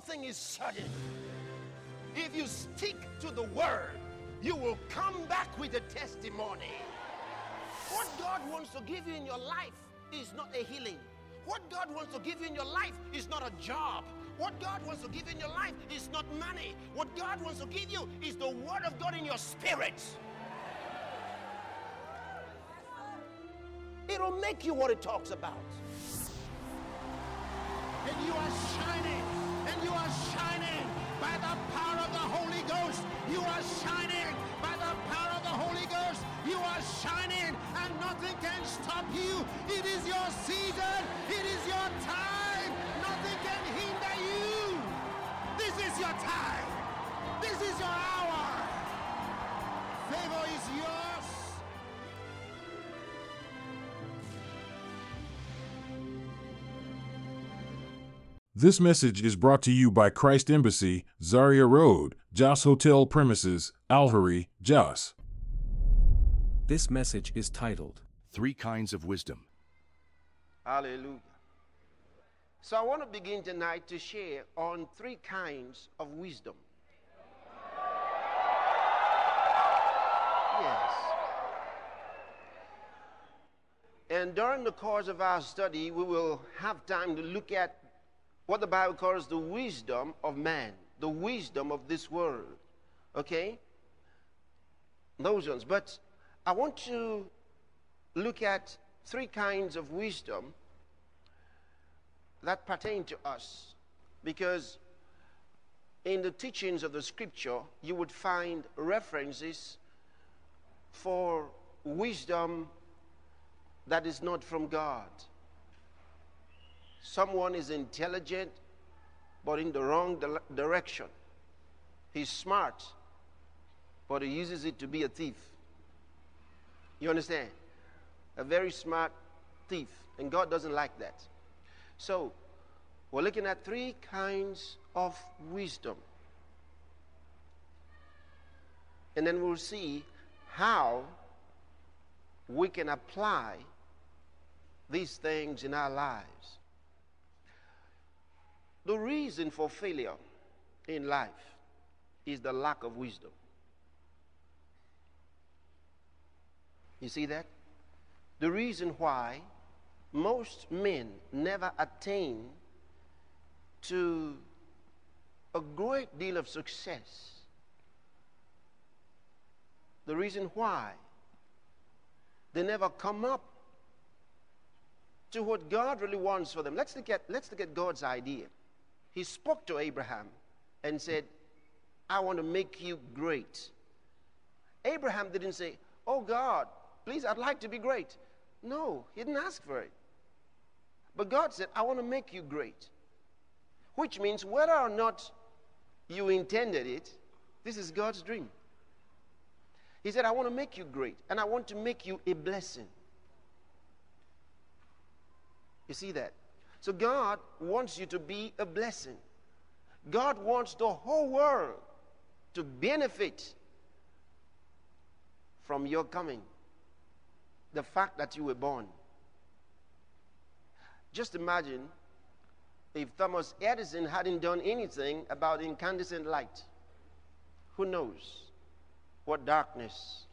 thing is certain. If you stick to the word, you will come back with a testimony. What God wants to give you in your life is not a healing. What God wants to give you in your life is not a job. What God wants to give you in your life is not money. What God wants to give you is the word of God in your spirit. It'll make you what it talks about. And you are shining. And you are shining by the power of the Holy Ghost. You are shining by the power of the Holy Ghost. You are shining and nothing can stop you. It is your season. It is your time. Nothing can hinder you. This is your time. This is your hour. Favor is yours. This message is brought to you by Christ Embassy, Zaria Road, Jos Hotel Premises, Alhuri, Jos. This message is titled, 3 Kinds of Wisdom. Hallelujah. So I want to begin tonight to share on 3 kinds of wisdom. Yes. And during the course of our study, we will have time to look at what the Bible calls the wisdom of man, the wisdom of this world. Okay? Those ones. But I want to look at 3 kinds of wisdom that pertain to us. Because in the teachings of the scripture, you would find references for wisdom that is not from God. Someone is intelligent, but in the wrong direction. He's smart, but he uses it to be a thief. You understand? A very smart thief. And God doesn't like that. So, we're looking at 3 kinds of wisdom. And then we'll see how we can apply these things in our lives. The reason for failure in life is the lack of wisdom. You see that? The reason why most men never attain to a great deal of success. The reason why they never come up to what God really wants for them. Let's look at God's idea. He spoke to Abraham and said, I want to make you great. Abraham didn't say, oh God, please, I'd like to be great. No, he didn't ask for it. But God said, I want to make you great. Which means whether or not you intended it, this is God's dream. He said, I want to make you great, and I want to make you a blessing. You see that? So God wants you to be a blessing. God wants the whole world to benefit from your coming. The fact that you were born. Just imagine if Thomas Edison hadn't done anything about incandescent light. Who knows what darkness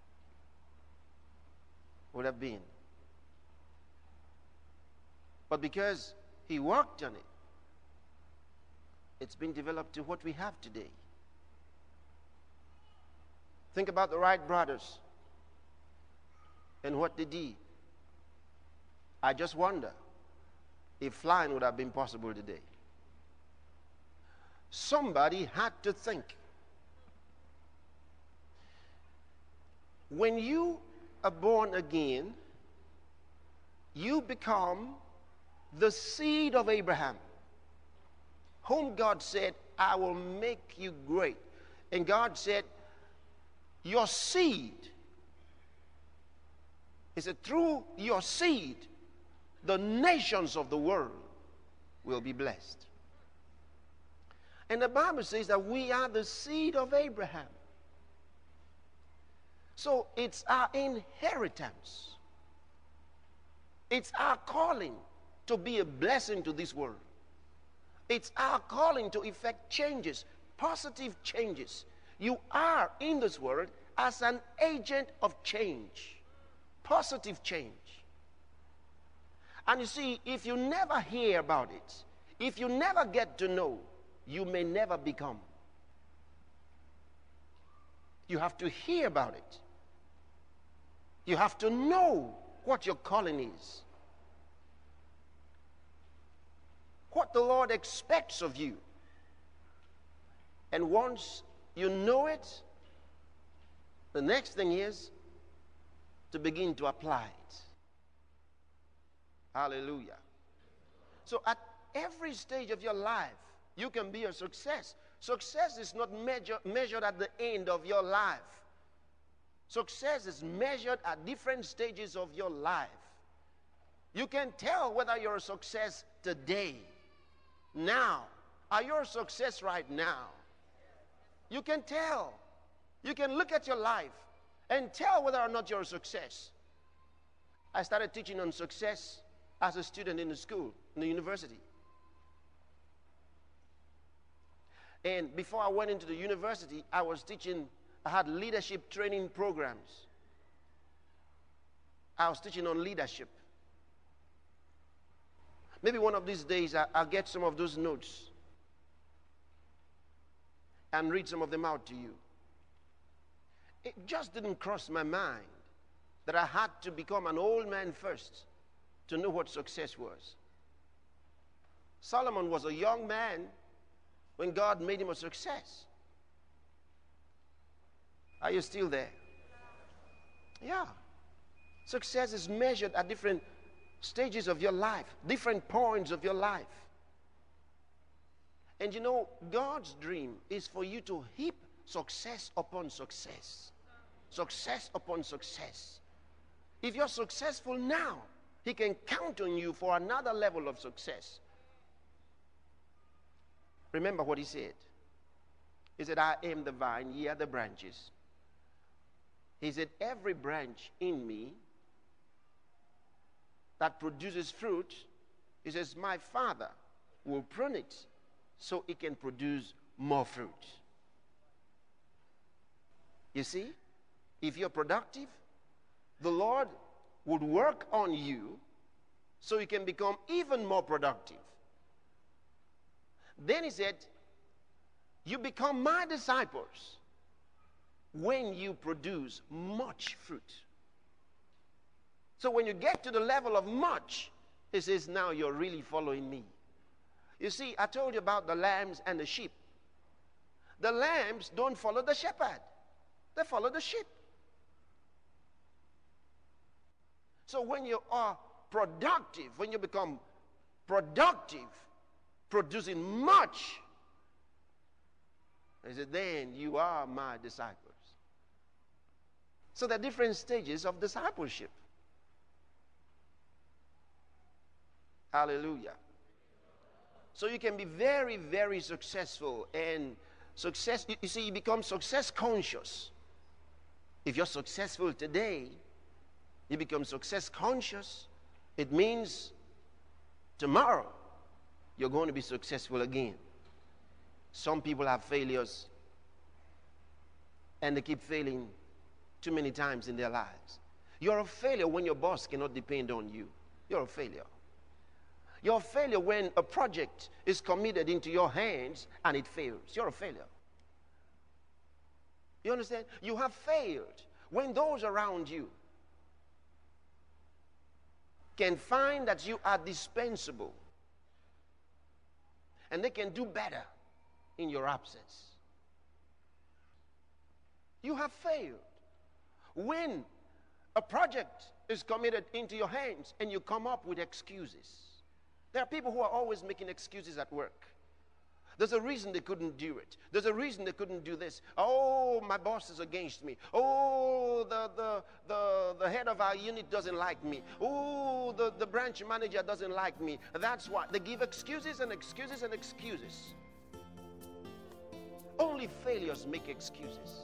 would have been. But because he worked on it, it's been developed to what we have today. Think about the Wright brothers and what they did. I just wonder if flying would have been possible today. Somebody had to think. When you are born again, you become the seed of Abraham, whom God said, I will make you great. And God said, your seed, he said, through your seed, the nations of the world will be blessed. And the Bible says that we are the seed of Abraham. So it's our inheritance. It's our calling to be a blessing to this world. It's our calling to effect changes, positive changes. You are in this world as an agent of change, positive change. And you see, if you never hear about it, if you never get to know, you may never become. You have to hear about it. You have to know what your calling is, what the Lord expects of you. And once you know it, the next thing is to begin to apply it. Hallelujah. So at every stage of your life, you can be a success. Success is not measured at the end of your life. Success is measured at different stages of your life. You can tell whether you're a success today, now. Are you a success right now? You can tell. You can look at your life and tell whether or not you're a success. I started teaching on success as a student in the school, in the university. And before I went into the university, I had leadership training programs. I was teaching on leadership. Maybe one of these days I'll get some of those notes and read some of them out to you. It just didn't cross my mind that I had to become an old man first to know what success was. Solomon was a young man when God made him a success. Are you still there? Yeah. Success is measured at different stages of your life, different points of your life. And you know, God's dream is for you to heap success upon success. Success upon success. If you're successful now, He can count on you for another level of success. Remember what He said. He said, I am the vine, ye are the branches. He said, every branch in me that produces fruit, He says, my Father will prune it so it can produce more fruit. You see, if you're productive, the Lord would work on you so you can become even more productive. Then He said, you become my disciples when you produce much fruit. So when you get to the level of much, He says, now you're really following me. You see, I told you about the lambs and the sheep. The lambs don't follow the shepherd. They follow the sheep. So when you are productive, when you become productive, producing much, He said, then you are my disciples. So there are different stages of discipleship. Hallelujah. So you can be very, very successful. And success, you see, you become success conscious. If you're successful today, you become success conscious. It means tomorrow you're going to be successful again. Some people have failures and they keep failing too many times in their lives. You're a failure when your boss cannot depend on you. You're a failure. You're a failure when a project is committed into your hands and it fails. You're a failure. You understand? You have failed when those around you can find that you are dispensable and they can do better in your absence. You have failed when a project is committed into your hands and you come up with excuses. There are people who are always making excuses at work. There's a reason they couldn't do it. There's a reason they couldn't do this. Oh, my boss is against me. Oh, the head of our unit doesn't like me. Oh, the branch manager doesn't like me. That's why. They give excuses and excuses and excuses. Only failures make excuses.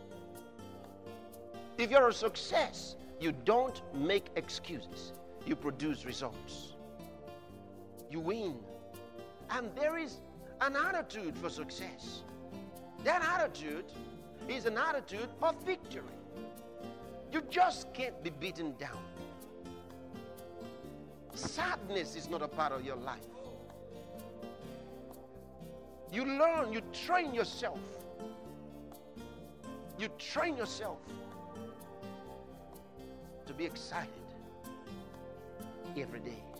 If you're a success, you don't make excuses. You produce results. You win. And there is an attitude for success. That attitude is an attitude of victory. You just can't be beaten down. Sadness is not a part of your life. You learn, you train yourself. You train yourself to be excited every day.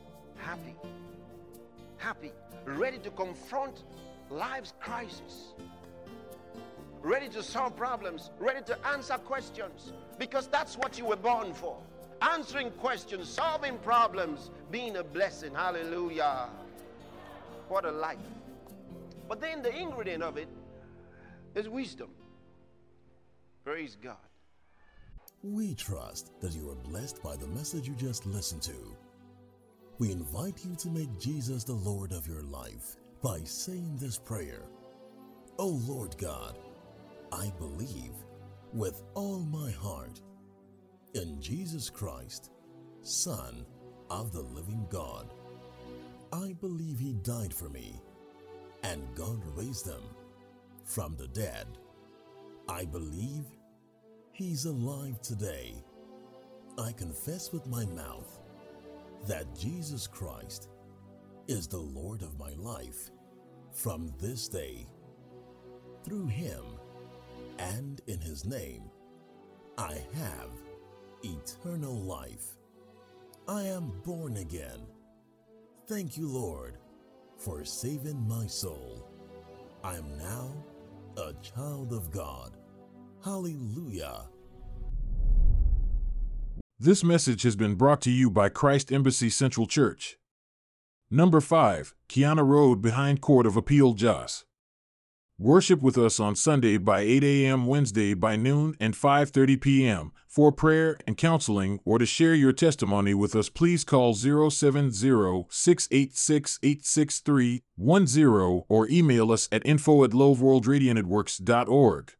Happy, ready to confront life's crisis, ready to solve problems, ready to answer questions, because that's what you were born for. Answering questions, solving problems, being a blessing. Hallelujah. What a life. But then the ingredient of it is wisdom. Praise God. We trust that you are blessed by the message you just listened to. We invite you to make Jesus the Lord of your life by saying this prayer. Oh Lord God, I believe with all my heart in Jesus Christ, Son of the living God. I believe He died for me and God raised Him from the dead. I believe He's alive today. I confess with my mouth that Jesus Christ is the Lord of my life from this day. Through Him and in His name, I have eternal life. I am born again. Thank you, Lord, for saving my soul. I am now a child of God. Hallelujah. This message has been brought to you by Christ Embassy Central Church. Number 5, Kiana Road behind Court of Appeal, Jos. Worship with us on Sunday by 8 a.m., Wednesday by noon, and 5:30 p.m. For prayer and counseling or to share your testimony with us, please call 070-686-86310 or email us at info@loveworldradionetworks.org.